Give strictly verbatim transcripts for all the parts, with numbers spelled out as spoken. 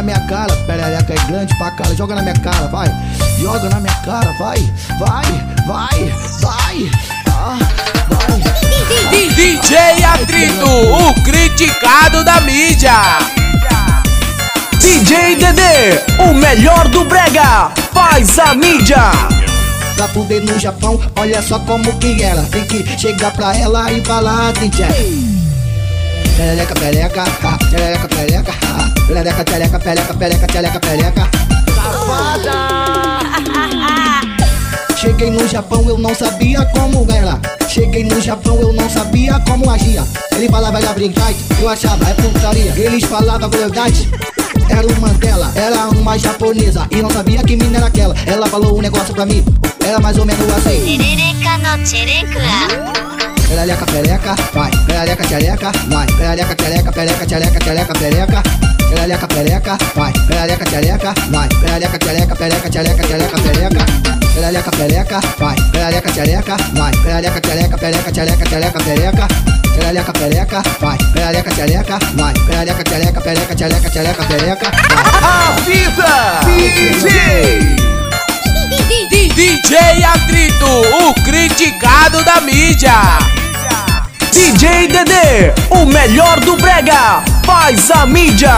na minha cara, perereca é grande pra cara, joga na minha cara, vai. Joga na minha cara, vai, vai, vai, vai, ah, vai. D J Atrito, o criticado da mídia. D J Dedê, o melhor do brega, faz a mídia. Pra fuder no Japão, olha só como que ela tem que chegar pra ela e falar D J. Perereca, perereca, ha, perereca, perereca, ha, perereca, perereca, perereca, perereca, perereca, perereca. Safada! Cheguei no Japão, eu não sabia como era. Cheguei no Japão, eu não sabia como agia. Ele falava era brincar, eu achava é putaria. Eles falavam verdade, era uma dela, era uma japonesa e não sabia que mina era aquela. Ela falou um negócio pra mim, era mais ou menos assim. Perereca no tchereca. Perereca, perereca, vai. Perereca, tchereca, vai. Perereca, tchereca, perereca, tchereca, tchereca, perereca. Perereca, perereca, vai. Perereca, tchereca, vai. Perereca, tchereca, perereca, tchereca, tchereca, perereca. Perereca, perereca, vai. Perereca, tchereca, vai. Perereca, tchereca, perereca, tchereca, tchereca, perereca. Perereca, perereca, vai. Perereca, tchereca, vai. Perereca, tchereca, perereca, tchereca, tchereca, perereca. A vida D J. D J Atrito, o criticado da mídia. D J Dedê, o melhor do brega, faz a mídia.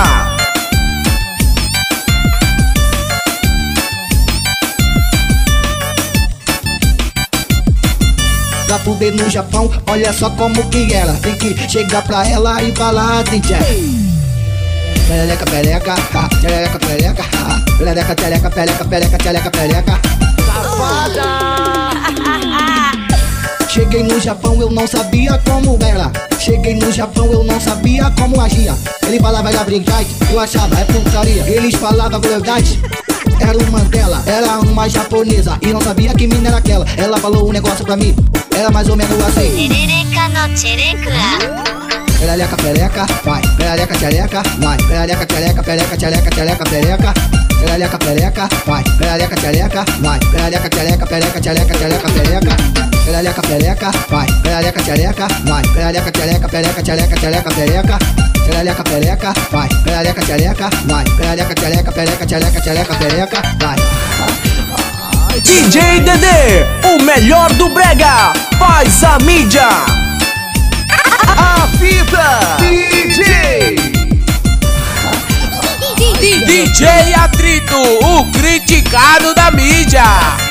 Pra fuder no Japão, olha só como que ela tem que chegar pra ela e falar D J. Perereca, perereca, ha, perereca, perereca, ha, perereca, perereca, perereca, perereca, perereca, perereca. Safada! Cheguei no Japão, eu não sabia como era. Cheguei no Japão, eu não sabia como agia. Ele falava era brincar, eu achava é putaria. Eles falavam verdade, era uma dela, era uma japonesa e não sabia que mina era aquela. Ela falou um negócio pra mim, era mais ou menos assim. Perereca no tchereca. Perereca, perereca, vai. Perereca, tchereca, vai. Perereca, tchereca, perereca, tchereca, tchereca, perereca. Perereca, perereca, vai. Perereca, tchereca, vai. Perereca, tchereca, perereca, tchereca, tchereca, perereca. Perereca, perereca, vai. Perereca, tchereca, vai. Perereca, tchereca, perereca, tchereca, tchereca, perereca. Perereca, perereca, vai. Perereca, tchereca, vai. Perereca, tchereca, perereca, tchereca, tchereca, perereca, vai. D J Dedê, o melhor do brega, faz a mídia. A vida D J. D J Atrito, o criticado da mídia.